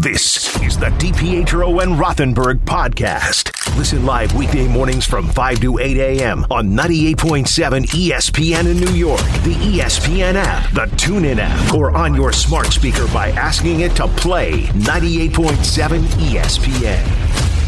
This is the DiPietro and Rothenberg podcast. Listen live weekday mornings from 5 to 8 a.m. on 98.7 ESPN in New York, the ESPN app, the TuneIn app, or on your smart speaker by asking it to play 98.7 ESPN.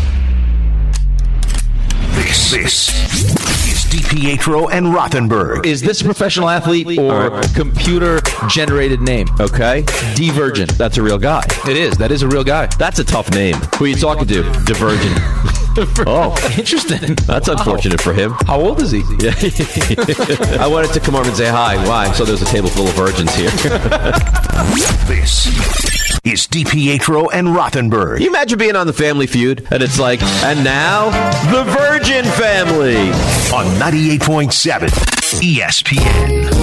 This is DiPietro and Rothenberg. Is this a professional athlete or computer-generated name? Okay. Divergent. That's a real guy. It is. That is a real guy. That's a tough name. Who are you talking to? Divergent. Oh, Interesting. that's unfortunate for him. How old is he? Yeah. I wanted to come over and say hi. Why? So there's a table full of virgins here. This is DiPietro and Rothenberg. Can you imagine being on the Family Feud and it's like, and now the Virgin Family On 98.7 ESPN.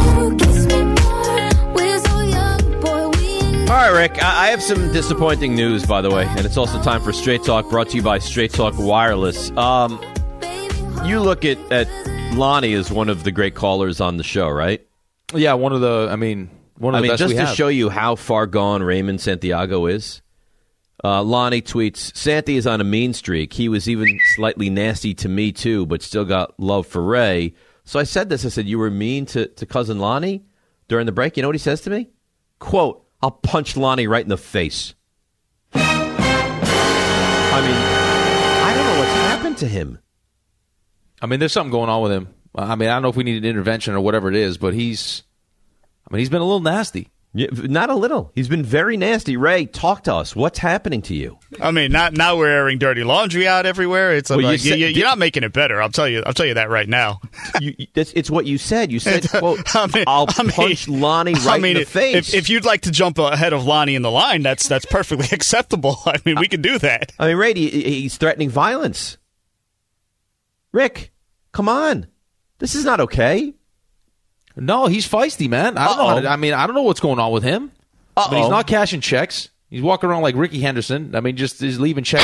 All right, Rick, I have some disappointing news, by the way, and it's also time for Straight Talk, brought to you by Straight Talk Wireless. You look at Lonnie as one of the great callers on the show, right? Yeah, one of the best just we to have. show you how far gone Raymond Santiago is, Lonnie tweets, Santi is on a mean streak. He was even slightly nasty to me, too, but still got love for Ray. So I said this. I said, you were mean to cousin Lonnie during the break. You know what he says to me? Quote, I'll punch Lonnie right in the face. I mean, I don't know what's happened to him. I mean, there's something going on with him. I mean, I don't know if we need an intervention or whatever it is, but he's been a little nasty. Yeah, not a little. He's been very nasty. Ray, talk to us. What's happening to you? I mean, now we're airing dirty laundry out everywhere. It's Well, like you you're not making it better. I'll tell you that right now. It's what you said. You said, quote, I'll punch Lonnie right in the face. If you'd like to jump ahead of Lonnie in the line, that's perfectly acceptable. I mean, we can do that. I mean, Ray, he's threatening violence. Rick, come on. This is not okay. No, he's feisty, man. I don't know. I mean, I don't know what's going on with him. But he's not cashing checks. He's walking around like Ricky Henderson. I mean, just he's leaving checks.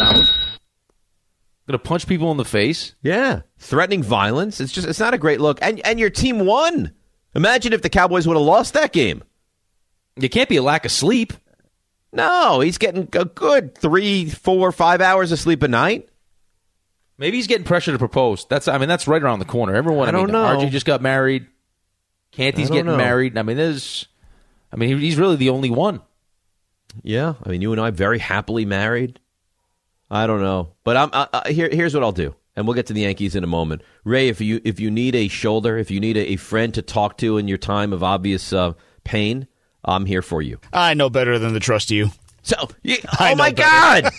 Gonna punch people in the face. Yeah, threatening violence. It's not a great look. And your team won. Imagine if the Cowboys would have lost that game. It can't be a lack of sleep. No, he's getting a good 3, 4, 5 hours of sleep a night. Maybe he's getting pressure to propose. That's right around the corner. Everyone. I don't know. RJ just got married. Canty's getting married. I mean, he's really the only one. Yeah, I mean, you and I very happily married. I don't know, but here's what I'll do, and we'll get to the Yankees in a moment. Ray, if you need a shoulder, if you need a friend to talk to in your time of obvious pain, I'm here for you. I know better than to trust you. So, oh my God!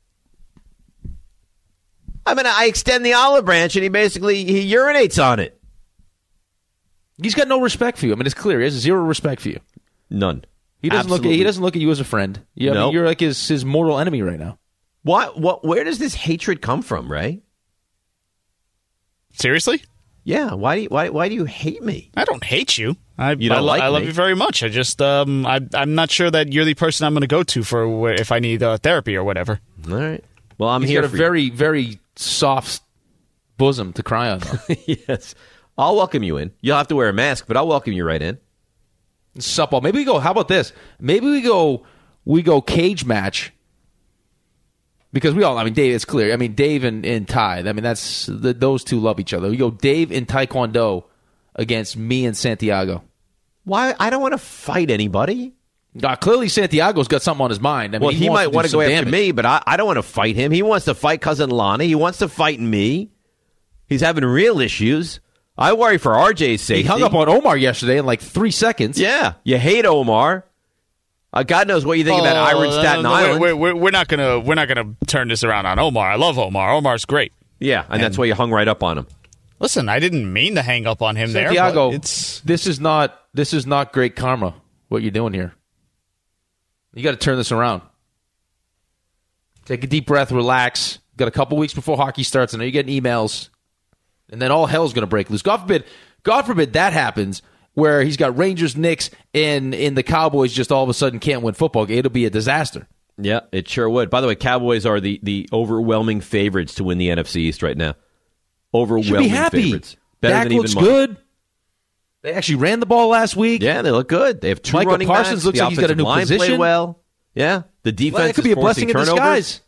I mean, I extend the olive branch, and he urinates on it. He's got no respect for you. I mean, it's clear. He has zero respect for you. None. He doesn't look at you as a friend. Yeah, Nope. I mean, you're like his mortal enemy right now. Where does this hatred come from, Ray? Seriously? Yeah. Why do you hate me? I don't hate you. I love you very much. I just I'm not sure that you're the person I'm going to go to for if I need therapy or whatever. All right. Well, I'm He's here got a for very, very soft bosom to cry on. you. Yes. I'll welcome you in. You'll have to wear a mask, but I'll welcome you right in. Supple. Maybe we go. How about this? Maybe we go cage match. Because Dave, it's clear. I mean, Dave and Ty. I mean, those two love each other. We go Dave in Taekwondo against me and Santiago. Why? I don't want to fight anybody. Clearly, Santiago's got something on his mind. I mean, He might want to go after me, but I don't want to fight him. He wants to fight cousin Lonnie. He wants to fight me. He's having real issues. I worry for RJ's safety. He hung up on Omar yesterday in like 3 seconds. Yeah, you hate Omar. God knows what you think about Ira Staten Island. We're not gonna turn this around on Omar. I love Omar. Omar's great. Yeah, and that's why you hung right up on him. Listen, I didn't mean to hang up on him Santiago, there. This is not great karma. What you're doing here. You got to turn this around. Take a deep breath, relax. Got a couple weeks before hockey starts. I know you're getting emails. And then all hell's going to break loose. God forbid that happens where he's got Rangers, Knicks, and the Cowboys just all of a sudden can't win football game. It'll be a disaster. Yeah, it sure would. By the way, Cowboys are the overwhelming favorites to win the NFC East right now. Overwhelming favorites. Better Dak than even looks mine. good. They actually ran the ball last week. Yeah, they look good. They have two Micah running Parsons backs. looks The like he's got a offensive new line position. played well. Yeah, The defense Well, it could be a blessing in disguise.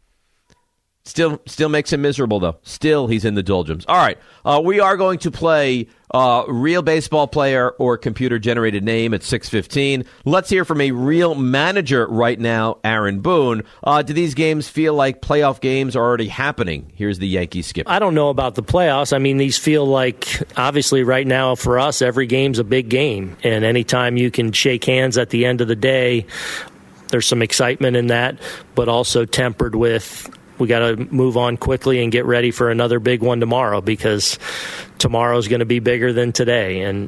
Still makes him miserable, though. Still, he's in the doldrums. All right, we are going to play real baseball player or computer-generated name at 6:15. Let's hear from a real manager right now, Aaron Boone. Do these games feel like playoff games are already happening? Here's the Yankees skipper. I don't know about the playoffs. I mean, these feel like, obviously, right now for us, every game's a big game. And anytime you can shake hands at the end of the day, there's some excitement in that, but also tempered with, we got to move on quickly and get ready for another big one tomorrow, because tomorrow's going to be bigger than today. And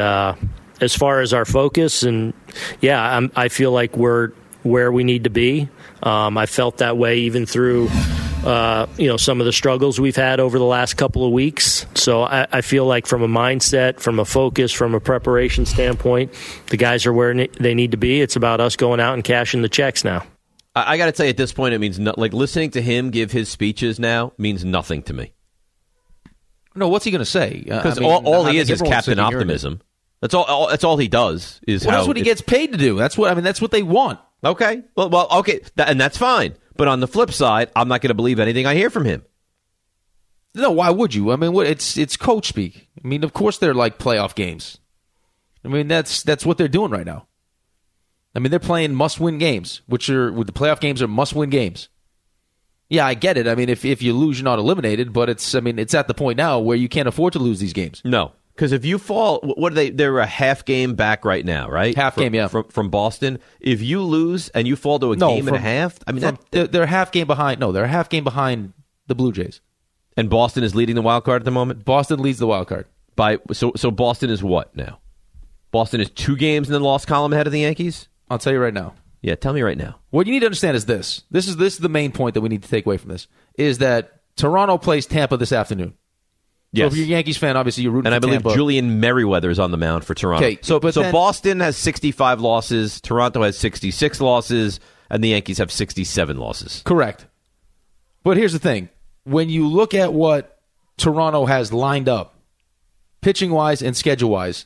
as far as our focus, and I feel like we're where we need to be. I felt that way even through some of the struggles we've had over the last couple of weeks. So I feel like from a mindset, from a focus, from a preparation standpoint, the guys are where they need to be. It's about us going out and cashing the checks now. I got to tell you, at this point, it means listening to him give his speeches now means nothing to me. No, what's he going to say? Because all he is Captain Optimism. That's all he does. That's what he gets paid to do. That's what they want. Okay. Well, okay, and that's fine. But on the flip side, I'm not going to believe anything I hear from him. No, why would you? I mean, it's coach speak. I mean, of course they're like playoff games. I mean, that's what they're doing right now. I mean, they're playing must-win games, with the playoff games are must-win games. Yeah, I get it. I mean, if you lose, you're not eliminated, but it's at the point now where you can't afford to lose these games. No, because if you fall, what are they? They're a half game back right now, right? Half game, yeah. From Boston. If you lose and you fall to a game and a half, I mean, they're a half game behind. No, they're a half game behind the Blue Jays. And Boston is leading the wild card at the moment? Boston leads the wild card. So Boston is what now? Boston is 2 games in the loss column ahead of the Yankees? I'll tell you right now. Yeah, tell me right now. What you need to understand is this. This is the main point that we need to take away from this, is that Toronto plays Tampa this afternoon. Yes. So if you're a Yankees fan, obviously you're rooting for Tampa. And I believe Julian Merriweather is on the mound for Toronto. Okay, so Boston has 65 losses, Toronto has 66 losses, and the Yankees have 67 losses. Correct. But here's the thing. When you look at what Toronto has lined up, pitching-wise and schedule-wise,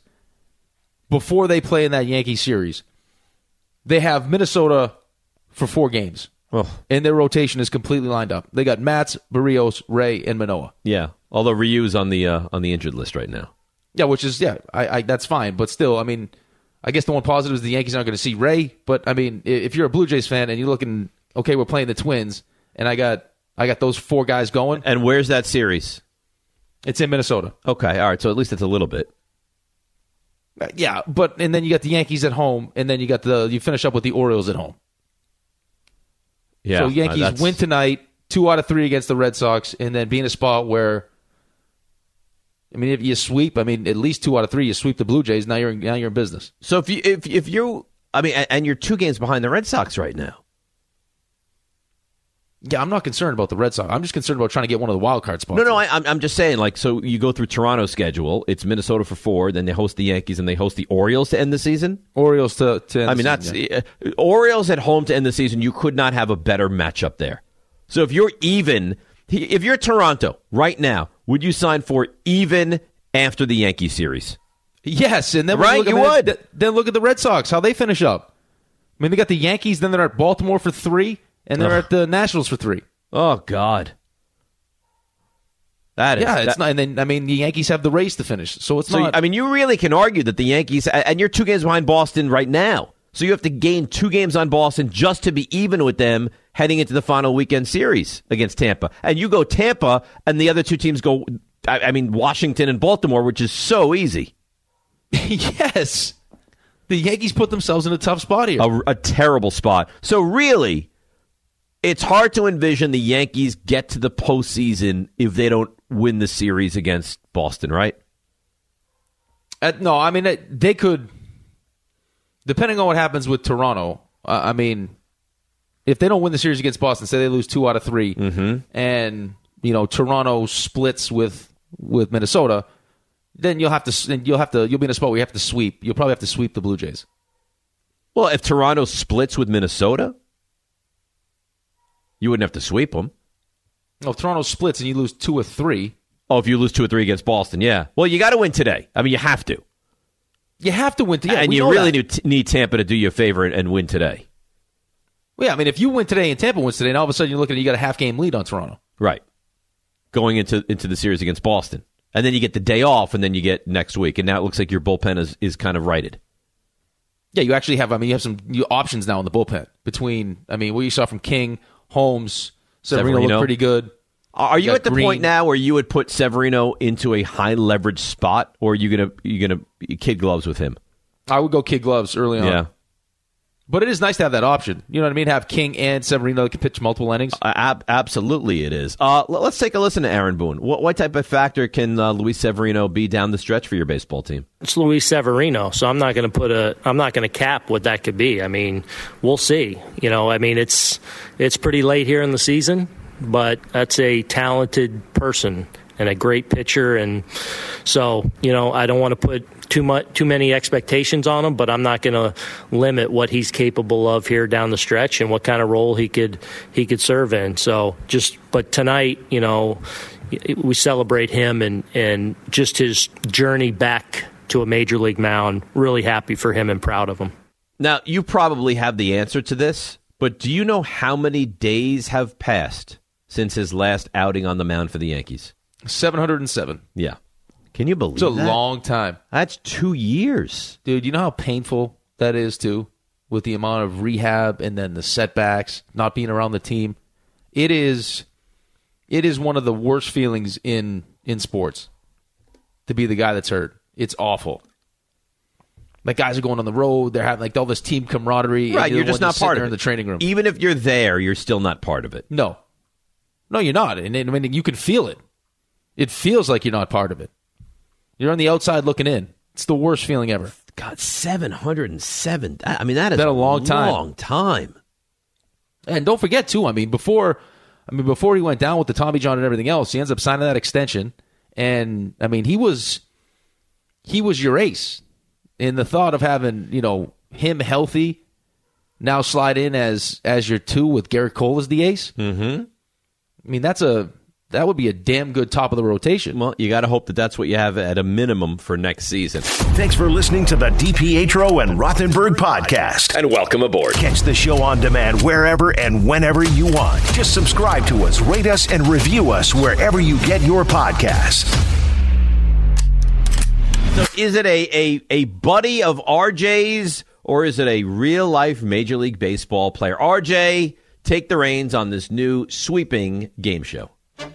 before they play in that Yankee series, they have Minnesota for 4 games. Oh. And their rotation is completely lined up. They got Matz, Barrios, Ray, and Manoah. Yeah, although Ryu's on the injured list right now. Yeah, which is, that's fine. But still, I mean, I guess the one positive is the Yankees aren't going to see Ray. But, I mean, if you're a Blue Jays fan and you're looking, okay, we're playing the Twins, and I got those 4 guys going. And where's that series? It's in Minnesota. Okay, all right, so at least it's a little bit. Yeah, and then you got the Yankees at home, and then you finish up with the Orioles at home. Yeah, so Yankees win tonight, 2 out of 3 against the Red Sox, and then be in a spot where, I mean, if you sweep, at least 2 out of 3, you sweep the Blue Jays. Now you're in business. So if you, and you're 2 games behind the Red Sox right now. Yeah, I'm not concerned about the Red Sox. I'm just concerned about trying to get one of the wild card spots. No, I'm just saying, so you go through Toronto's schedule. It's Minnesota for 4, then they host the Yankees, and they host the Orioles to end the season. Orioles to end the season. Orioles at home to end the season. You could not have a better matchup there. So if you're Toronto right now, would you sign for even after the Yankee series? Yes, and then you would. Then look at the Red Sox, how they finish up. I mean, they got the Yankees, then they're at Baltimore for 3. And they're at the Nationals for 3. Oh, God. It's not. And then, the Yankees have the race to finish. So it's not. You really can argue that the Yankees, and you're 2 games behind Boston right now. So you have to gain 2 games on Boston just to be even with them heading into the final weekend series against Tampa. And you go Tampa, and the other 2 teams go, Washington and Baltimore, which is so easy. Yes. The Yankees put themselves in a tough spot here. A terrible spot. So really, it's hard to envision the Yankees get to the postseason if they don't win the series against Boston, right? No, they could, depending on what happens with Toronto. If they don't win the series against Boston, say they lose 2 out of 3, and Toronto splits with Minnesota, then you'll be in a spot where you have to sweep. You'll probably have to sweep the Blue Jays. Well, if Toronto splits with Minnesota, you wouldn't have to sweep them. No, if Toronto splits and you lose 2 or 3. Oh, if you lose 2 or 3 against Boston, yeah. Well, you got to win today. You have to. You have to win today. And you really need Tampa to do you a favor and win today. Well, yeah, I mean, if you win today and Tampa wins today, and all of a sudden you're looking at you got a half-game lead on Toronto. Right. Going into the series against Boston. And then you get the day off, and then you get next week. And now it looks like your bullpen is kind of righted. Yeah, you actually have, you have some new options now in the bullpen. Between, what you saw from King, Holmes, Severino looked pretty good. Are you at the point now where you would put Severino into a high-leverage spot, or are you gonna kid gloves with him? I would go kid gloves early on. Yeah. But it is nice to have that option. You know what I mean? Have King and Severino that can pitch multiple innings. Absolutely it is. Let's take a listen to Aaron Boone. What type of factor can Luis Severino be down the stretch for your baseball team? It's Luis Severino, so I'm not going to cap what that could be. We'll see. It's pretty late here in the season, but that's a talented person and a great pitcher, and so I don't want to put too many expectations on him, but I'm not going to limit what he's capable of here down the stretch and what kind of role he could serve in. So but tonight, we celebrate him and just his journey back to a major league mound. Really happy for him and proud of him. Now, you probably have the answer to this, but do you know how many days have passed since his last outing on the mound for the Yankees? 707. Yeah. Can you believe that? It's a long time. That's 2 years. Dude, you know how painful that is, too? With the amount of rehab and then the setbacks, not being around the team. It is one of the worst feelings in sports to be the guy that's hurt. It's awful. Like, guys are going on the road. They're having all this team camaraderie. Right, you're just not part of it. In the training room. Even if you're there, you're still not part of it. No, you're not. And you can feel it. It feels like you're not part of it. You're on the outside looking in. It's the worst feeling ever. God, 707. That is been a long time. Long time. And don't forget, too, before he went down with the Tommy John and everything else, he ends up signing that extension. And, he was your ace. In the thought of having, him healthy, now slide in as your 2 with Garrett Cole as the ace. Mm-hmm. That would be a damn good top of the rotation. Well, you got to hope that that's what you have at a minimum for next season. Thanks for listening to the DiPietro and Rothenberg podcast. And welcome aboard. Catch the show on demand wherever and whenever you want. Just subscribe to us, rate us, and review us wherever you get your podcasts. So is it a buddy of RJ's, or is it a real-life Major League Baseball player? RJ, take the reins on this new sweeping game show.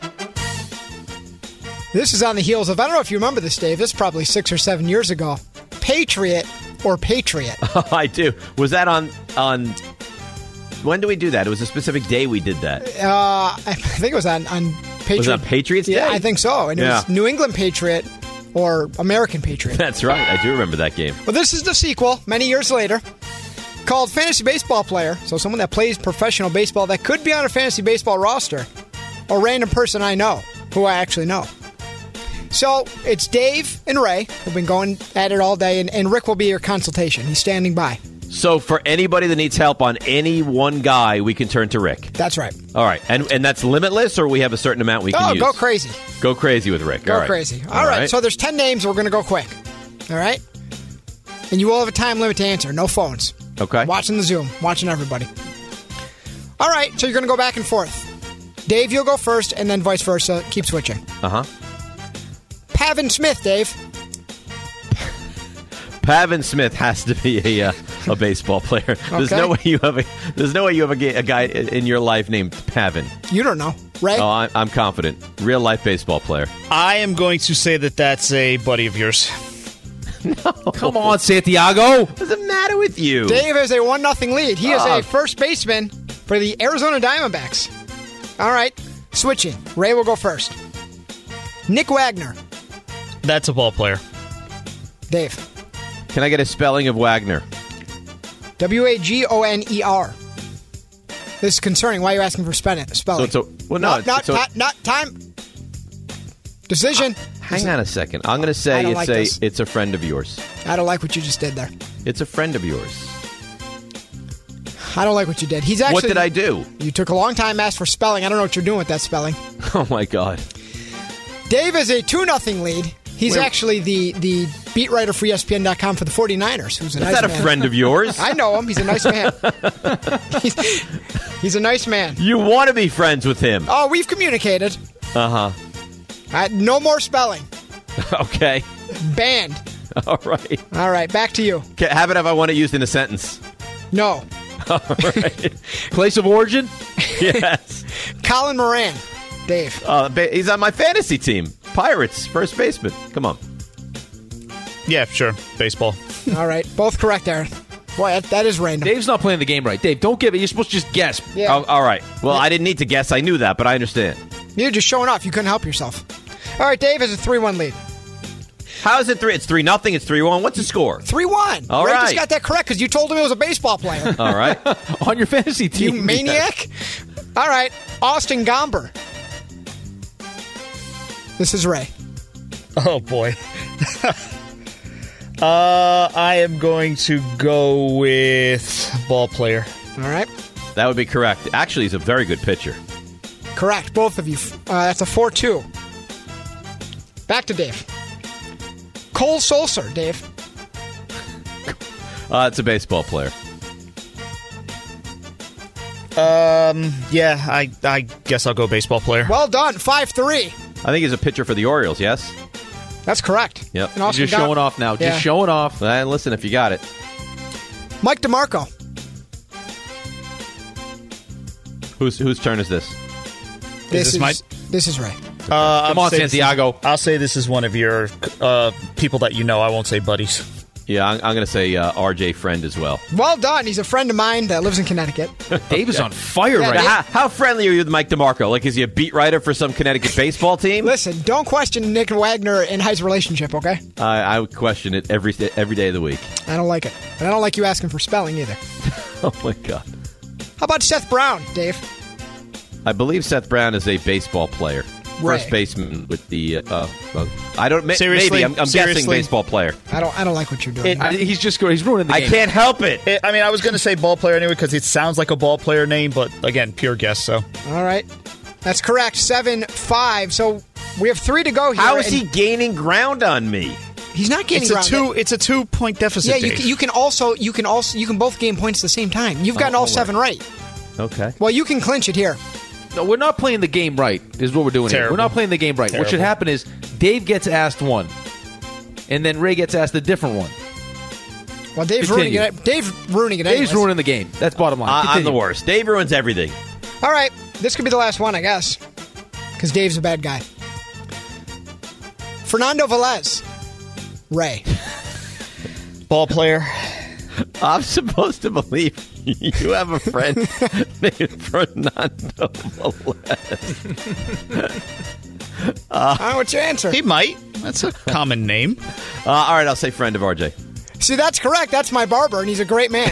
This is on the heels of, I don't know if you remember this, Dave, this is probably 6 or 7 years ago, Patriot or Patriot. Oh, I do. Was that on when did we do that? It was a specific day we did that. I think it was on Patriot. Was it on Patriots Day? Yeah, I think so. And it was New England Patriot or American Patriot. That's right. I do remember that game. Well, this is the sequel, many years later, called Fantasy Baseball Player. So someone that plays professional baseball that could be on a fantasy baseball roster. A random person I know, who I actually know. So it's Dave and Ray who've been going at it all day, and Rick will be your consultation. He's standing by. So for anybody that needs help on any one guy, we can turn to Rick. That's right. All right. And that's limitless, or we have a certain amount we can use? Go crazy. Go crazy with Rick. Go crazy. All right. So there's 10 names. We're going to go quick. All right? And you will have a time limit to answer. No phones. Okay. Watching the Zoom. Watching everybody. All right. So you're going to go back and forth. Dave, you'll go first, and then vice versa. Keep switching. Uh-huh. Pavin Smith, Dave. Pavin Smith has to be a baseball player. There's no way you have a guy in your life named Pavin. You don't know, Ray? Oh, I'm confident. Real life baseball player. I am going to say that that's a buddy of yours. No. Come on, Santiago. What's the matter with you? Dave has a 1-0 lead. He is a first baseman for the Arizona Diamondbacks. All right, switching. Ray will go first. Nick Wagner. That's a ball player. Dave. Can I get a spelling of Wagner? Wagoner. This is concerning. Why are you asking for spelling? So it's not time. Decision. Hang on a second. I'm going to say it's a friend of yours. I don't like what you just did there. It's a friend of yours. I don't like what you did. What did I do? You took a long time, asked for spelling. I don't know what you're doing with that spelling. Oh, my God. Dave has a 2-0 lead. He's actually the beat writer for ESPN.com for the 49ers, who's a nice man. Is that a friend of yours? I know him. He's a nice man. He's a nice man. You want to be friends with him. Oh, we've communicated. Uh-huh. No more spelling. Okay. Banned. All right. All right, back to you. Okay, have it if I want it used in a sentence. No. All right. Place of origin? Yes. Colin Moran. Dave. He's on my fantasy team. Pirates, first baseman. Come on. Yeah, sure. Baseball. All right, both correct, Aaron. Boy, that is random. Dave's not playing the game right. Dave, don't give it. You're supposed to just guess. Yeah. Oh, all right. Well, I didn't need to guess. I knew that, but I understand. You're just showing off. You couldn't help yourself. All right, Dave has a 3-1 lead. How is it 3? It's 3-0. It's 3-1. What's the score? 3-1. All Ray right. just got that correct because you told him it was a baseball player. All right. On your fantasy team. You maniac. All right, Austin Gomber. This is Ray. Oh, boy. I am going to go with ball player. All right. That would be correct. Actually, he's a very good pitcher. Correct, both of you. That's a 4-2. Back to Dave. Cole Sulser, Dave. It's a baseball player. Yeah, I guess I'll go baseball player. Well done, 5-3. I think he's a pitcher for the Orioles, yes? That's correct. Yep. And He's Austin just showing off now. Yeah. Just showing off. Listen, if you got it. Mike DeMarco. Whose turn is this? This this mine? This is Ray. Come on, Santiago. I'll say this is one of your people that you know. I won't say buddies. Yeah, I'm going to say RJ Friend as well. Well done. He's a friend of mine that lives in Connecticut. Dave is on fire Yeah, right Dave- now. How friendly are you with Mike DeMarco? Like, is he a beat writer for some Connecticut baseball team? Listen, don't question Nick Wagner and Hyde's relationship, okay? I would question it every day of the week. I don't like it. And I don't like you asking for spelling either. Oh, my God. How about Seth Brown, Dave? I believe Seth Brown is a baseball player. Ray. First baseman with the... I don't... Seriously? Maybe. I'm guessing Seriously? baseball player. I don't like what you're doing. He's ruining the I game. can't help it. I mean, I was going to say ball player anyway because it sounds like a ball player name, but again, pure guess. So All right. That's correct. 7-5. So we have 3 to go here. How is he and gaining ground on me? He's not gaining it's a ground. two. It's a 2-point deficit. Yeah, Dave. you can both gain points at the same time. You've gotten all 7 right. Okay. Well, you can clinch it here. No, we're not playing the game right, is what we're doing here. Terrible. We're not playing the game right. What should Terrible. happen is Dave gets asked one, and then Ray gets asked a different one. Well, Dave's Continue. ruining it. Dave's ruining it. Dave's anyways. ruining the game. That's bottom line. I'm the Continue. worst. Dave ruins everything. All right, this could be the last one, I guess, because Dave's a bad guy. Fernando Velez. Ray. ball player. I'm supposed to believe you have a friend named Fernando Velez. I don't know what's your answer. He might. That's a common name. All right, I'll say friend of RJ. See, that's correct. That's my barber, and he's a great man.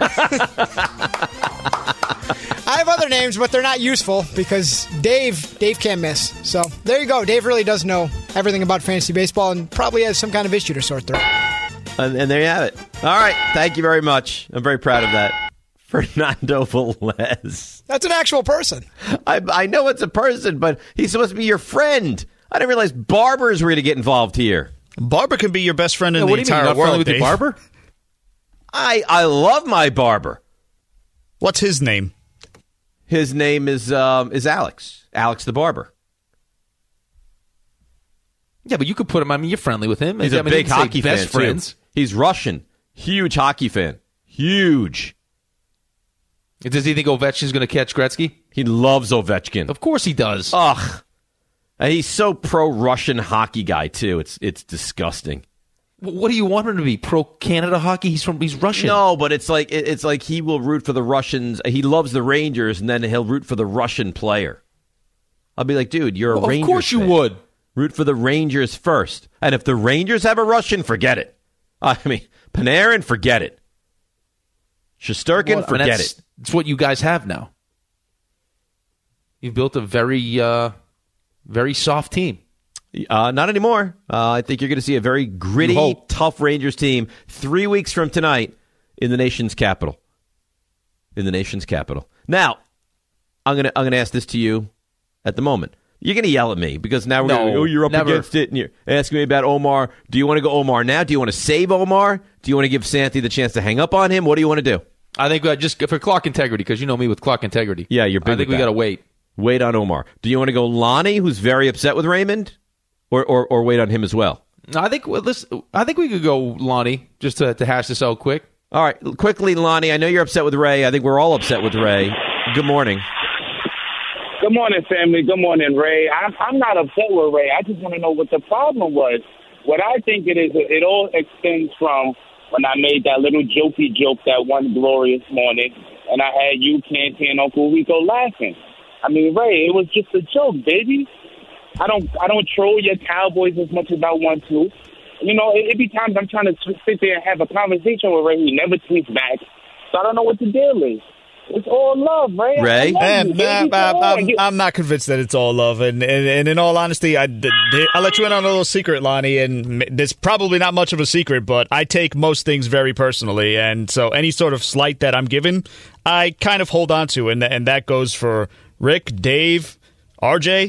I have other names, but they're not useful because Dave can't miss. So there you go. Dave really does know everything about fantasy baseball and probably has some kind of issue to sort through. And there you have it. All right, thank you very much. I'm very proud of that. Fernando Velez. That's an actual person. I know it's a person, but he's supposed to be your friend. I didn't realize barbers were going to get involved here. Barber can be your best friend in Yeah, the what do you mean? entire You're not friendly world. with your Dave. barber? I love my barber. What's his name? His name is Alex. Alex the barber. Yeah, but you could put him. I mean, you're friendly with him. He's I a mean, big you can say hockey best fan, friends. too. He's Russian. Huge hockey fan. Huge. Does he think Ovechkin's going to catch Gretzky? He loves Ovechkin. Of course he does. Ugh. And he's so pro-Russian hockey guy, too. It's disgusting. What do you want him to be? Pro-Canada hockey? He's Russian. No, but it's like he will root for the Russians. He loves the Rangers, and then he'll root for the Russian player. I'll be like, dude, you're a Well, Rangers of course you fan. would. Root for the Rangers first. And if the Rangers have a Russian, forget it. I mean, Panarin, forget it. Shesterkin, Well, forget that's, it. It's what you guys have now. You've built a very, very soft team. Not anymore. I think you're going to see a very You gritty, hope. tough Rangers team 3 weeks from tonight in the nation's capital. In the nation's capital. Now, I'm going to ask this to you at the moment. You're going to yell at me because now we're going to, you're up never. against it, and you're asking me about Omar. Do you want to go Omar now? Do you want to save Omar? Do you want to give Santi the chance to hang up on him? What do you want to do? I think just for clock integrity, because you know me with clock integrity. Yeah, you're big I think with we that. got to wait. Wait on Omar. Do you want to go Lonnie, who's very upset with Raymond, or wait on him as well? I think we could go Lonnie just to hash this out quick. All right, quickly, Lonnie. I know you're upset with Ray. I think we're all upset with Ray. Good morning. Good morning, family. Good morning, Ray. I'm not upset with Ray. I just want to know what the problem was. What I think it is, it all extends from when I made that little jokey joke that one glorious morning, and I had you, Canty, and Uncle Rico laughing. I mean, Ray, it was just a joke, baby. I don't troll your Cowboys as much as I want to. You know, it be times I'm trying to sit there and have a conversation with Ray. He never tweets back, so I don't know what the deal is. It's all love, Ray. Ray? I'm not convinced that it's all love. And in all honesty, I'll let you in on a little secret, Lonnie. And there's probably not much of a secret, but I take most things very personally. And so any sort of slight that I'm given, I kind of hold on to. And that goes for Rick, Dave, RJ.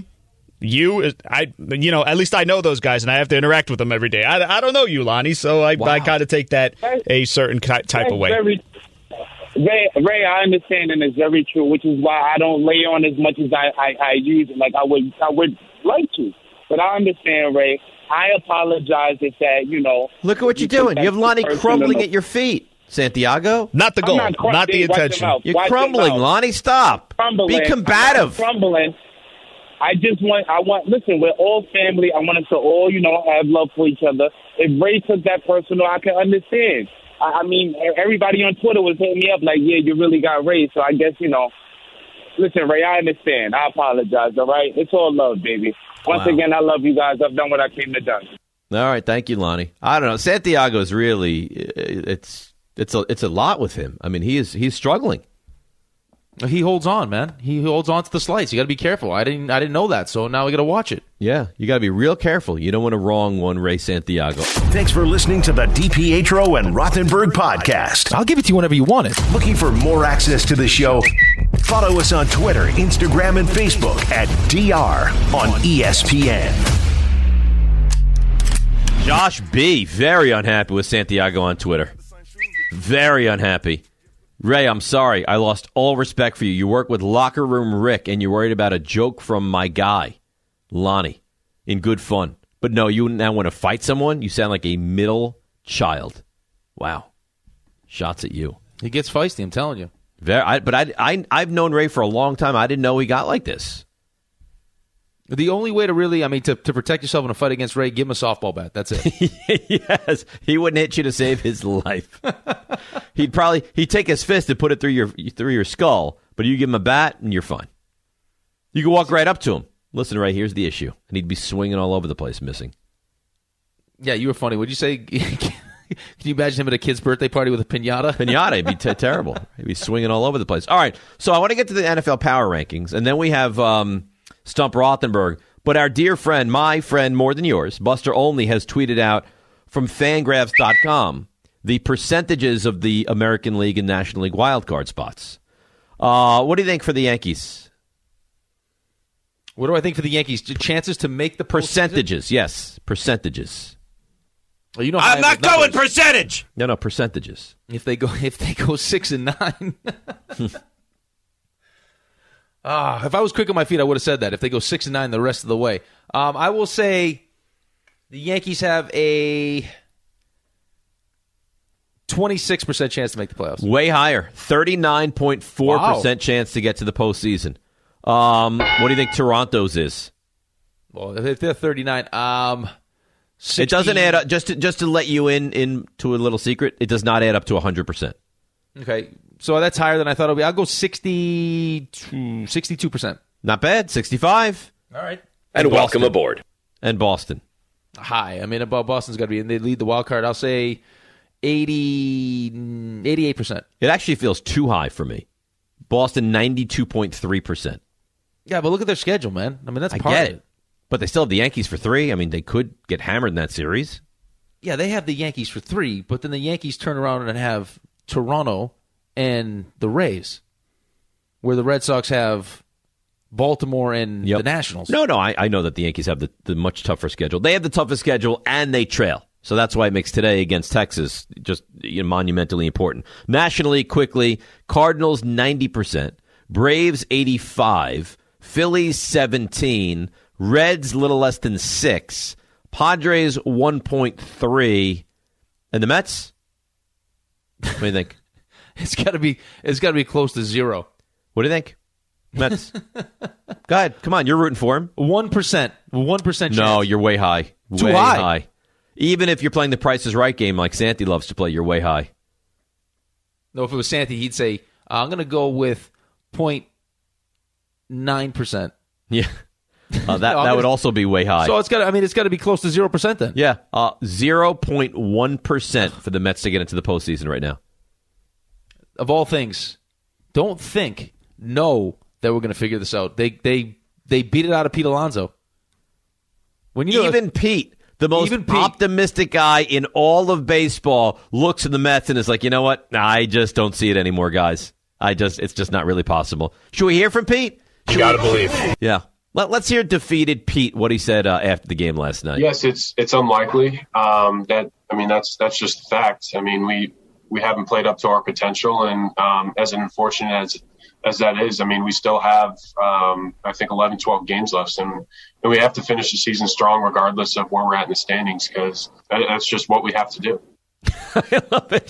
At least I know those guys, and I have to interact with them every day. I don't know you, Lonnie, so I kind of take that a certain type of way. Ray, I understand, and it's very true, which is why I don't lay on as much as I use it, like I would like to. But I understand, Ray. I apologize if that, Look at what you're doing. You have Lonnie crumbling at your feet, Santiago. Not the goal, not the intention. You're crumbling, Lonnie. Stop. Be combative. Crumbling. Listen, we're all family. I want us to all, have love for each other. If Ray took that personal, I can understand. I mean, everybody on Twitter was hitting me up like, yeah, you really got Ray. So I guess, listen, Ray, I understand. I apologize, all right? It's all love, baby. Once again, I love you guys. I've done what I came to do. All right. Thank you, Lonnie. I don't know. Santiago's really, it's a lot with him. I mean, he's struggling. He holds on, man. He holds on to the slice. You got to be careful. I didn't know that, so now we got to watch it. Yeah, you got to be real careful. You don't want to wrong one Ray Santiago. Thanks for listening to the DiPietro and Rothenberg podcast. I'll give it to you whenever you want it. Looking for more access to the show? Follow us on Twitter, Instagram, and Facebook at DR on ESPN. Josh B., very unhappy with Santiago on Twitter. Very unhappy. Ray, I'm sorry. I lost all respect for you. You work with Locker Room Rick, and you're worried about a joke from my guy, Lonnie, in good fun. But no, you now want to fight someone? You sound like a middle child. Wow. Shots at you. He gets feisty, I'm telling you. I've known Ray for a long time. I didn't know he got like this. The only way to really, to protect yourself in a fight against Ray, give him a softball bat. That's it. Yes. He wouldn't hit you to save his life. He'd take his fist and put it through your skull, but you give him a bat and you're fine. You can walk right up to him. Listen, Ray, here's the issue. And he'd be swinging all over the place, missing. Yeah, you were funny. Would you say, can you imagine him at a kid's birthday party with a piñata? Piñata, it'd be terrible. He'd be swinging all over the place. All right, so I want to get to the NFL power rankings, and then we have Stump Rothenberg. But our dear friend, my friend more than yours, Buster Olney, has tweeted out from Fangraphs.com the percentages of the American League and National League wildcard spots. What do you think for the Yankees? What do I think for the Yankees? Chances to make the percentages? Yes, percentages. Well, I'm not going percentage. No, percentages. If they go 6-9. If I was quick on my feet, I would have said that. If they go 6-9 the rest of the way, I will say the Yankees have a 26% chance to make the playoffs. Way higher, 39.4% chance to get to the postseason. What do you think Toronto's is? Well, if they're 39, 60. It doesn't add up. Just to let you in to a little secret, it does not add up to 100%. Okay. So that's higher than I thought it would be. I'll go 62%. Not bad. 65. All right. And welcome aboard. And Boston. High. Boston's got to be, and they lead the wild card. I'll say 88%. It actually feels too high for me. Boston, 92.3%. Yeah, but look at their schedule, man. That's part of it. It. But they still have the Yankees for 3. They could get hammered in that series. Yeah, they have the Yankees for 3, but then the Yankees turn around and have Toronto and the Rays, where the Red Sox have Baltimore and the Nationals. No, I know that the Yankees have the much tougher schedule. They have the toughest schedule, and they trail. So that's why it makes today against Texas just monumentally important. Nationally, quickly, Cardinals 90%, Braves 85%, Phillies 17%, Reds a little less than 6%, Padres 1.3%, and the Mets? What do you think? It's got to be close to 0. What do you think? Mets. Go ahead. Come on, you're rooting for him. 1%. 1% chance. No, you're way high. Too way high. Even if you're playing the Price is Right game like Santy loves to play, you're way high. No, if it was Santy, he'd say, I'm going to go with 0.9%. Yeah. That would also be way high. So it's got to be close to 0% then. Yeah. 0.1% for the Mets to get into the postseason right now. Of all things, know that we're going to figure this out. They beat it out of Pete Alonso. Pete, the most optimistic guy in all of baseball, looks at the Mets and is like, you know what? I just don't see it anymore, guys. It's just not really possible. Should we hear from Pete? You gotta believe. Yeah. Let's hear defeated Pete, what he said after the game last night. Yes, it's unlikely. That's just the fact. I mean, we haven't played up to our potential, and as unfortunate as that is, I mean, we still have, I think, 11, 12 games left, and we have to finish the season strong regardless of where we're at in the standings, because that's just what we have to do. I love it.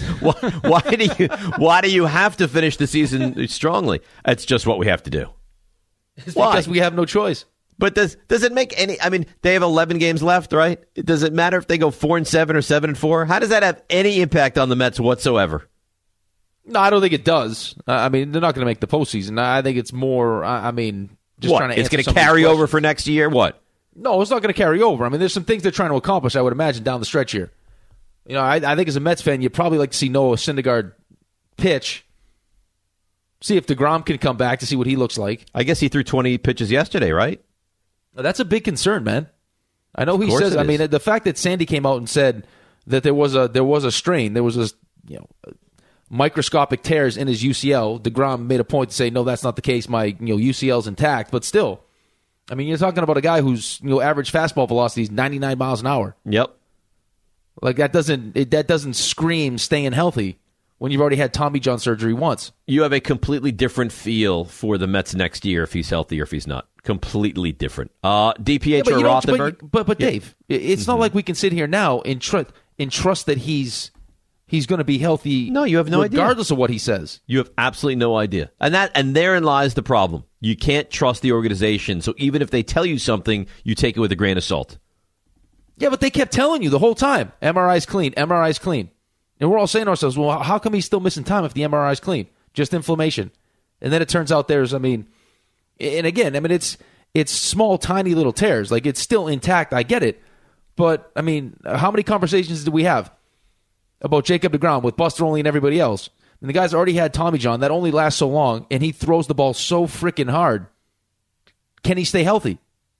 Why do you have to finish the season strongly? It's just what we have to do. It's because we have no choice. But does it make any? I mean, they have 11 games left, right? Does it matter if they go 4-7 or 7-4? How does that have any impact on the Mets whatsoever? No, I don't think it does. I mean, they're not going to make the postseason. I think it's more. Just what? Trying to. It's going to carry over for next year. What? No, it's not going to carry over. I mean, there's some things they're trying to accomplish. I would imagine down the stretch here. I think as a Mets fan, you'd probably like to see Noah Syndergaard pitch. See if DeGrom can come back to see what he looks like. I guess he threw 20 pitches yesterday, right? That's a big concern, man. I know he says. I mean, the fact that Sandy came out and said that there was a strain, there was microscopic tears in his UCL. DeGrom made a point to say, no, that's not the case. My UCL's intact, but still, I mean, you're talking about a guy whose average fastball velocity is 99 miles an hour. Yep. Like that doesn't scream staying healthy when you've already had Tommy John surgery once. You have a completely different feel for the Mets next year if he's healthy or if he's not. Completely different. DPH or Rothenberg? But Dave, it's not like we can sit here now and trust that he's going to be healthy. No, you have no idea. Regardless of what he says. You have absolutely no idea. And therein lies the problem. You can't trust the organization, so even if they tell you something, you take it with a grain of salt. Yeah, but they kept telling you the whole time, MRI's clean, MRI's clean. And we're all saying to ourselves, well, how come he's still missing time if the MRI is clean? Just inflammation. And then it turns out it's small, tiny little tears. Like, it's still intact. I get it. But, I mean, how many conversations did we have about Jacob deGrom with Buster Olney and everybody else? And the guy's already had Tommy John. That only lasts so long, and he throws the ball so freaking hard. Can he stay healthy?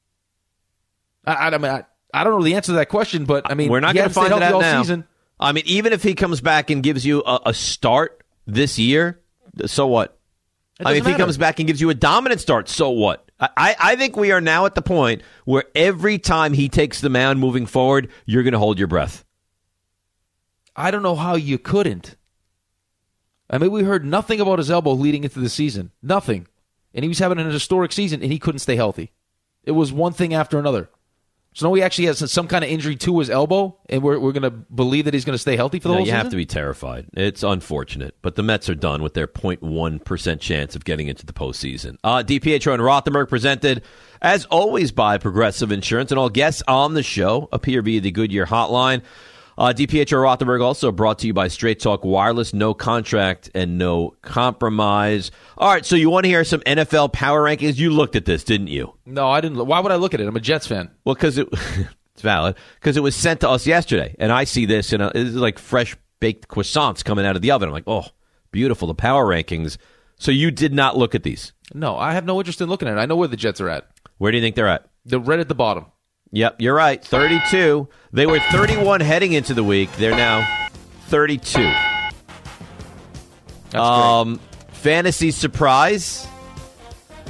I don't know the answer to that question, but, I mean, we're not going to find that out now. Season. I mean, even if he comes back and gives you a start this year, so what? If he comes back and gives you a dominant start, so what? I think we are now at the point where every time he takes the mound moving forward, you're going to hold your breath. I don't know how you couldn't. I mean, we heard nothing about his elbow leading into the season. Nothing. And he was having an historic season, and he couldn't stay healthy. It was one thing after another. So now he actually has some kind of injury to his elbow, and we're going to believe that he's going to stay healthy for the whole season? You have to be terrified. It's unfortunate. But the Mets are done with their 0.1% chance of getting into the postseason. DiPietro and Rothenberg presented, as always, by Progressive Insurance. And all guests on the show appear via the Goodyear hotline. DiPietro Rothenberg also brought to you by Straight Talk Wireless. No contract and no compromise. All right, so you want to hear some NFL power rankings? You looked at this, didn't you? No, I didn't. Why would I look at it? I'm a Jets fan. Well, because it's valid. Because it was sent to us yesterday, and I see this, and it's like fresh-baked croissants coming out of the oven. I'm like, oh, beautiful, the power rankings. So you did not look at these? No, I have no interest in looking at it. I know where the Jets are at. Where do you think they're at? They're right at the bottom. Yep, you're right. 32. They were 31 heading into the week. They're now 32. That's great. Fantasy surprise.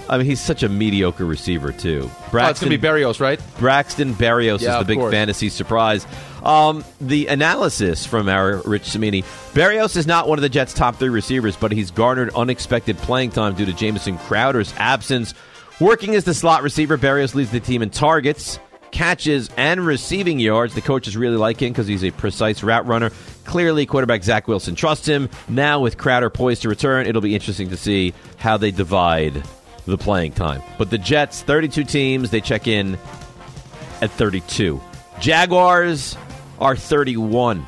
I mean, he's such a mediocre receiver, too. It's going to be Berrios, right? Braxton Berrios is the big fantasy surprise. The analysis from our Rich Cimini, Berrios is not one of the Jets' top 3 receivers, but he's garnered unexpected playing time due to Jamison Crowder's absence. Working as the slot receiver, Berrios leads the team in targets, catches, and receiving yards. The coaches really like him because he's a precise route runner. Clearly, quarterback Zach Wilson trusts him. Now, with Crowder poised to return, it'll be interesting to see how they divide the playing time. But the Jets, 32 teams, they check in at 32. Jaguars are 31.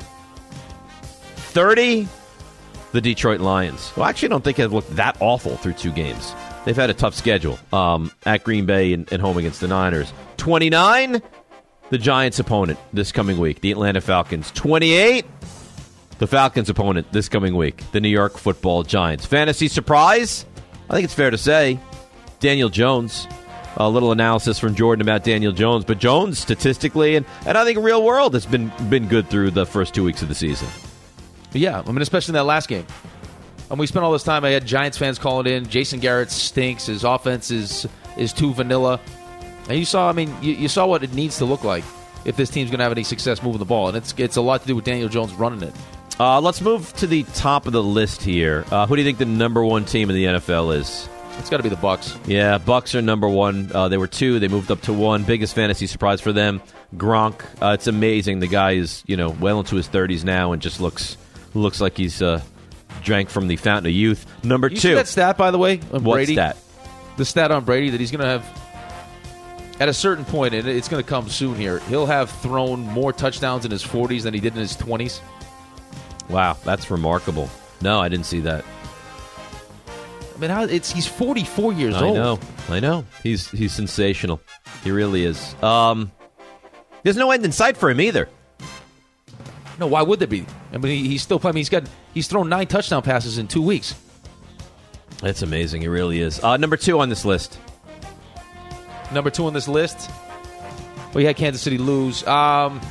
30, the Detroit Lions. Well, actually, I don't think they've looked that awful through 2 games. They've had a tough schedule at Green Bay and home against the Niners. 29, the Giants' opponent this coming week, the Atlanta Falcons. 28, the Falcons' opponent this coming week, the New York Football Giants. Fantasy surprise? I think it's fair to say Daniel Jones. A little analysis from Jordan about Daniel Jones. But Jones, statistically, and I think real world, has been good through the first 2 weeks of the season. Yeah, I mean, especially in that last game. And we spent all this time, I had Giants fans calling in, Jason Garrett stinks, his offense is too vanilla. And you saw, I mean, you saw what it needs to look like if this team's going to have any success moving the ball. And it's a lot to do with Daniel Jones running it. Let's move to the top of the list here. Who do you think the number 1 team in the NFL is? It's got to be the Bucs. Yeah, Bucs are number 1. They were 2. They moved up to 1. Biggest fantasy surprise for them. Gronk. It's amazing. The guy is, well into his 30s now and just looks like he's drank from the fountain of youth. Number 2. You see that stat, by the way, on what Brady? Stat? The stat on Brady that he's going to have, at a certain point, and it's going to come soon here, he'll have thrown more touchdowns in his 40s than he did in his 20s. Wow, that's remarkable. No, I didn't see that. I mean, he's 44 years old. I know. He's sensational. He really is. There's no end in sight for him either. No, why would there be? I mean, he's still playing. He's thrown 9 touchdown passes in 2 weeks. That's amazing. He really is. Number 2 on this list. Number 2 on this list. Well, you had Kansas City lose. I'll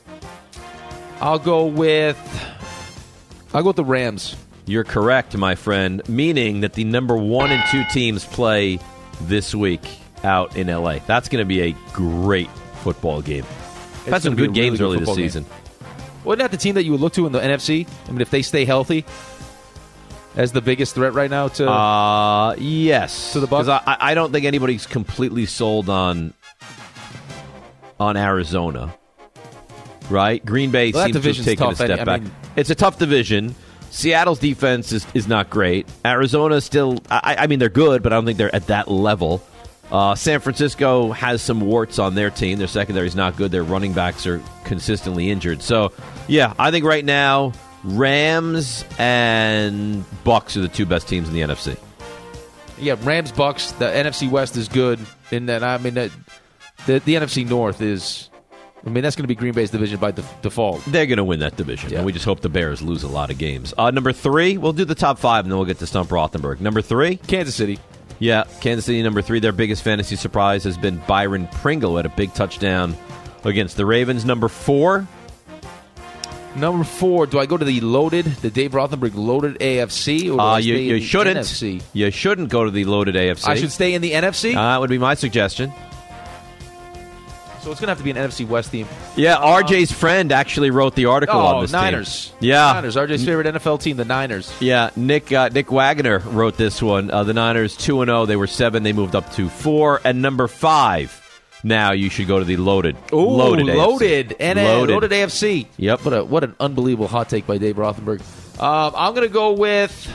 go with the Rams. You're correct, my friend, meaning that the number 1 and 2 teams play this week out in L.A. That's going to be a great football game. We've had some good games early this season. Wasn't that the team that you would look to in the NFC? I mean, if they stay healthy, as the biggest threat right now to yes, to the Bucs? Because I don't think anybody's completely sold on Arizona. Right? Green Bay seems to have taken a step back. It's a tough division. Seattle's defense is not great. Arizona still, I mean, they're good, but I don't think they're at that level. San Francisco has some warts on their team. Their secondary is not good. Their running backs are consistently injured. So, yeah, I think right now Rams and Bucs are the 2 best teams in the NFC. Yeah, Rams, Bucs. The NFC West is good. And then, I mean, the NFC North is... I mean, that's going to be Green Bay's division by default. They're going to win that division, and we just hope the Bears lose a lot of games. Number 3, we'll do the top 5, and then we'll get to Stump Rothenberg. Number 3? Kansas City. Yeah, Kansas City, number 3. Their biggest fantasy surprise has been Byron Pringle at a big touchdown against the Ravens. Number 4? Number 4, do I go to the Dave Rothenberg loaded AFC, or do I stay in the NFC? You shouldn't go to the loaded AFC. I should stay in the NFC? That would be my suggestion. So it's going to have to be an NFC West team. Yeah, RJ's friend actually wrote the article on this Niners. team. Yeah. Niners, RJ's favorite NFL team, the Niners. Yeah, Nick Wagner wrote this one. The Niners 2-0. They were 7. They moved up to 4. And number 5, now you should go to the loaded. Ooh, loaded AFC. Loaded AFC. Yep. What an unbelievable hot take by Dave Rothenberg. I'm going to go with...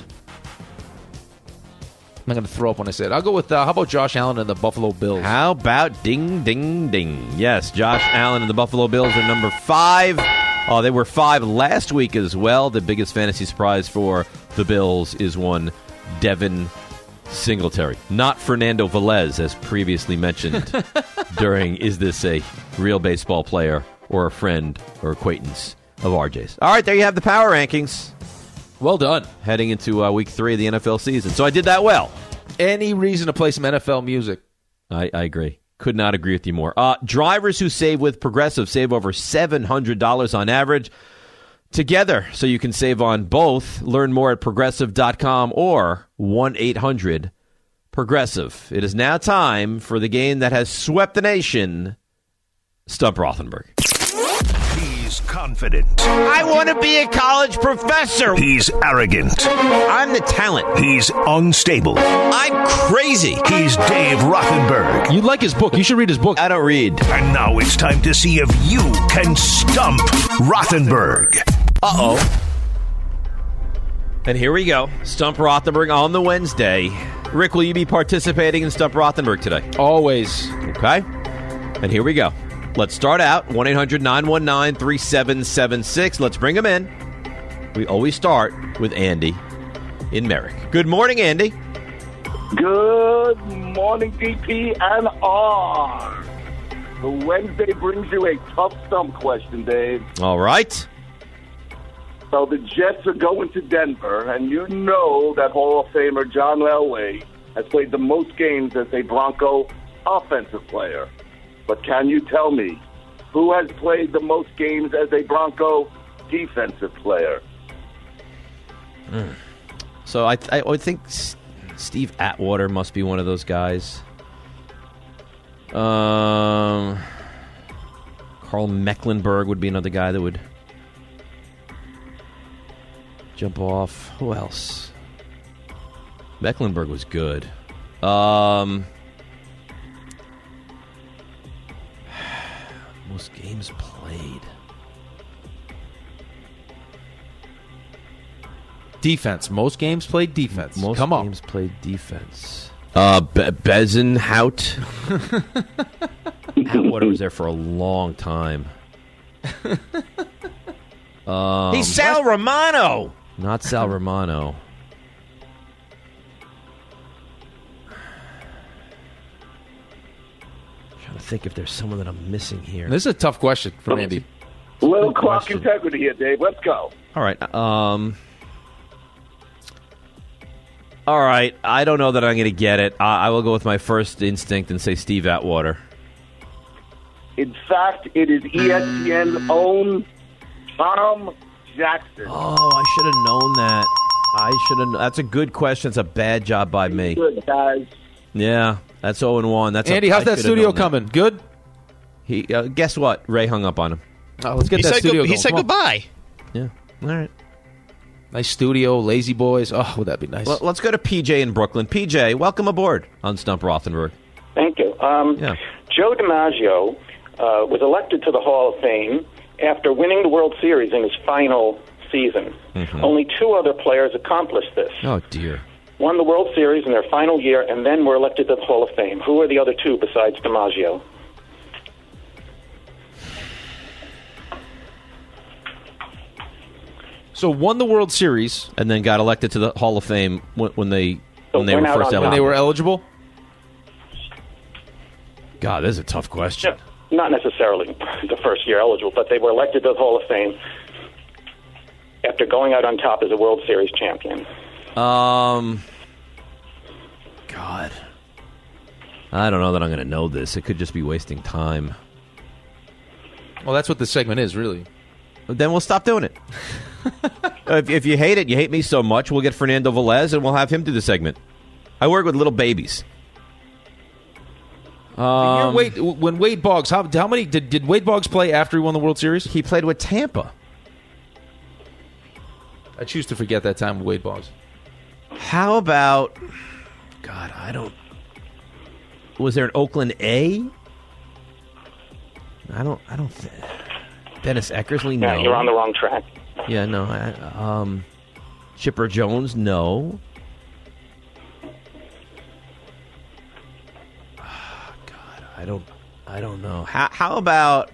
I'm going to throw up when I say it. I'll go with, how about Josh Allen and the Buffalo Bills? How about ding, ding, ding? Yes, Josh Allen and the Buffalo Bills are number 5. They were 5 last week as well. The biggest fantasy surprise for the Bills is one Devin Singletary. Not Fernando Velez, as previously mentioned during Is This a Real Baseball Player or a Friend or Acquaintance of RJ's. All right, there you have the power rankings. Well done. Heading into week 3 of the NFL season. So I did that well. Any reason to play some NFL music? I agree. Could not agree with you more. Drivers who save with Progressive save over $700 on average together. So you can save on both. Learn more at Progressive.com or 1-800 Progressive. It is now time for the game that has swept the nation, Stump Rothenberg. He's confident. I want to be a college professor. He's arrogant. I'm the talent. He's unstable. I'm crazy. He's Dave Rothenberg. You like his book. You should read his book. I don't read. And now it's time to see if you can stump Rothenberg. Uh-oh. And here we go. Stump Rothenberg on the Wednesday. Rick, will you be participating in Stump Rothenberg today? Always. Okay. And here we go. Let's start out. 1-800-919-3776. Let's bring him in. We always start with Andy in Merrick. Good morning, Andy. Good morning, DP and R. The Wednesday brings you a tough stump question, Dave. All right. So the Jets are going to Denver, and you know that Hall of Famer John Elway has played the most games as a Bronco offensive player. But can you tell me who has played the most games as a Bronco defensive player? So I would think Steve Atwater must be one of those guys. Carl Mecklenburg would be another guy that would jump off. Who else? Mecklenburg was good. Most games played. Defense. Most games played defense. Most Come on. games played defense. Bezenhout. Atwater was there for a long time. He's Sal Romano. Not Sal Romano. I'm trying to think if there's someone that I'm missing here. This is a tough question from Andy. Little clock integrity here, Dave. Let's go. All right. All right. I don't know that I'm going to get it. I will go with my first instinct and say Steve Atwater. In fact, it is ESPN's own Tom Jackson. Oh, I should have known that. That's a good question. It's a bad job by me. Good, guys. Yeah, that's 0-1. That's Andy, how's that studio coming? Good? He guess what? Ray hung up on him. Let's get that studio going. He said goodbye. Yeah. All right. Nice studio, lazy boys. Oh, would that be nice? Well, let's go to PJ in Brooklyn. PJ, welcome aboard on Stump Rothenberg. Thank you. Yeah. Joe DiMaggio was elected to the Hall of Fame after winning the World Series in his final season. Mm-hmm. Only two other players accomplished this. Oh, dear. Won the World Series in their final year and then were elected to the Hall of Fame. Who are the other two besides DiMaggio? So won the World Series and then got elected to the Hall of Fame when they were first eligible. When they were eligible? God, this is a tough question. Yeah, not necessarily the first year eligible, but they were elected to the Hall of Fame after going out on top as a World Series champion. God. I don't know that I'm going to know this. It could just be wasting time. Well, that's what this segment is, really. Then we'll stop doing it. If you hate it, you hate me so much, we'll get Fernando Velez and we'll have him do the segment. I work with little babies. When Wade Boggs, how many did Wade Boggs play after he won the World Series? He played with Tampa. I choose to forget that time with Wade Boggs. How about, God, I don't. Was there an Oakland A? I don't. Dennis Eckersley, no. Yeah, you're on the wrong track. Yeah, no. Chipper Jones, no. Oh, God, I don't know. How about?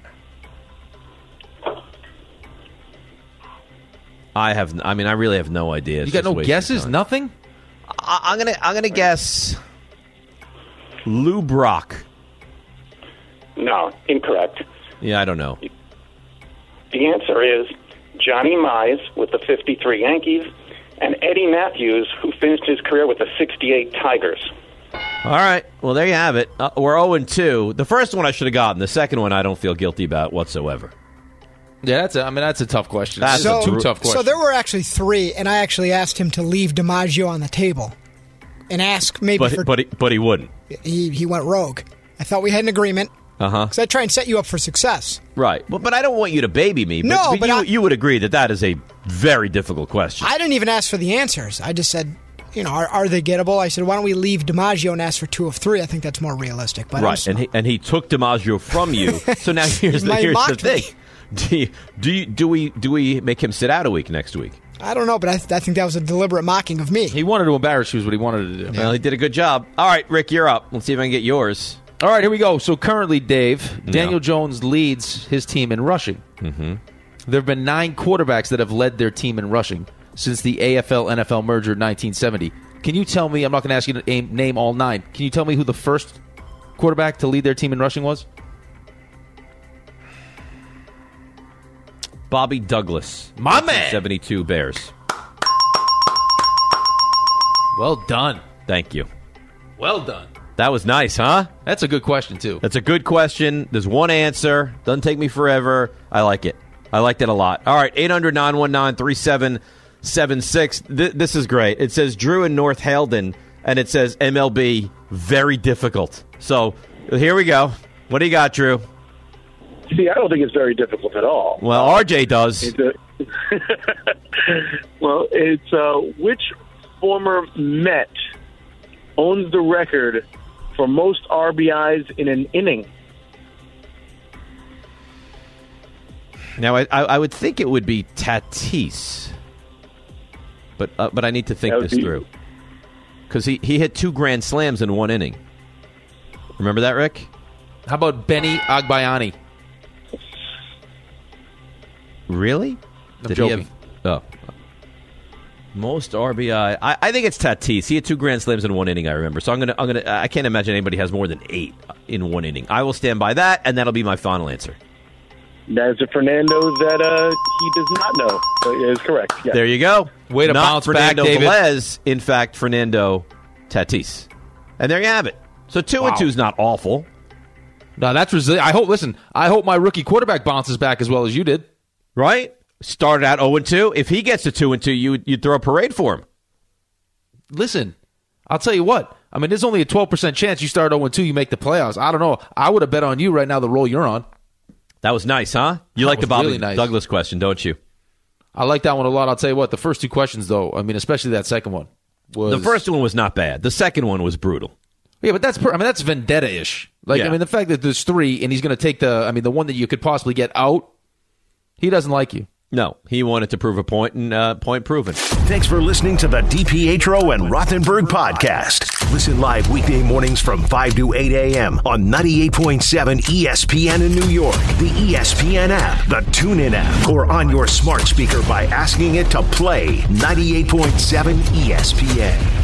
I really have no idea. You got no guesses? Nothing? I'm gonna guess Lou Brock. No, incorrect. Yeah, I don't know. The answer is Johnny Mize with the 53 Yankees and Eddie Matthews, who finished his career with the 68 Tigers. All right. Well, there you have it. We're 0-2. The first one I should have gotten. The second one I don't feel guilty about whatsoever. Yeah, that's a tough question. That's a tough question. So there were actually three, and I actually asked him to leave DiMaggio on the table. and ask maybe But he wouldn't. He went rogue. I thought we had an agreement. Because I try and set you up for success. Right. But I don't want you to baby me. No, but you would agree that is a very difficult question. I didn't even ask for the answers. I just said, are they gettable? I said, why don't we leave DiMaggio and ask for 2 of 3? I think that's more realistic. But right. And he took DiMaggio from you. So now here's the thing. Do we make him sit out a week next week? I don't know, but I think that was a deliberate mocking of me. He wanted to embarrass you is what he wanted to do. Well, he did a good job. All right, Rick, you're up. Let's see if I can get yours. All right, here we go. So currently, Dave, Daniel Jones leads his team in rushing. Mm-hmm. There have been 9 quarterbacks that have led their team in rushing since the AFL-NFL merger in 1970. Can you tell me, I'm not going to ask you to name all 9, can you tell me who the first quarterback to lead their team in rushing was? Bobby Douglas. My man! 72 Bears. Well done. Thank you. Well done. That was nice, huh? That's a good question, too. That's a good question. There's one answer. Doesn't take me forever. I like it. I liked it a lot. All right, 800-919-3776. This is great. It says Drew in North Halden, and it says MLB, very difficult. So here we go. What do you got, Drew? See, I don't think it's very difficult at all. Well, RJ does. It's which former Met owns the record for most RBIs in an inning? Now, I would think it would be Tatis, but I need to think this through because he hit 2 grand slams in 1 inning. Remember that, Rick? How about Benny Agbayani? Really? I'm joking. Most RBI. I think it's Tatis. He had 2 grand slams in 1 inning. I remember. So I can't imagine anybody has more than 8 in 1 inning. I will stand by that, and that'll be my final answer. That is a Fernando that he does not know. So it is correct. Yes. There you go. Way to bounce Fernando back, David. Velez, in fact, Fernando Tatis. And there you have it. So 2-2 is not awful. No, that's resilient. I hope my rookie quarterback bounces back as well as you did. Right? Started out 0-2. If he gets to 2-2, you'd throw a parade for him. Listen, I'll tell you what. I mean, there's only a 12% chance you start 0-2, you make the playoffs. I don't know. I would have bet on you right now the role you're on. That was nice, huh? You like the Bobby Douglas question, don't you? I like that one a lot. I'll tell you what. The first 2 questions, though, I mean, especially that second one. The first one was not bad. The second one was brutal. Yeah, but that's vendetta-ish. I mean, the fact that there's 3 and he's going to take the one that you could possibly get out, he doesn't like you. No, he wanted to prove a point, and point proven. Thanks for listening to the DiPietro and Rothenberg podcast. Listen live weekday mornings from 5 to 8 a.m. on 98.7 ESPN in New York, the ESPN app, the TuneIn app, or on your smart speaker by asking it to play 98.7 ESPN.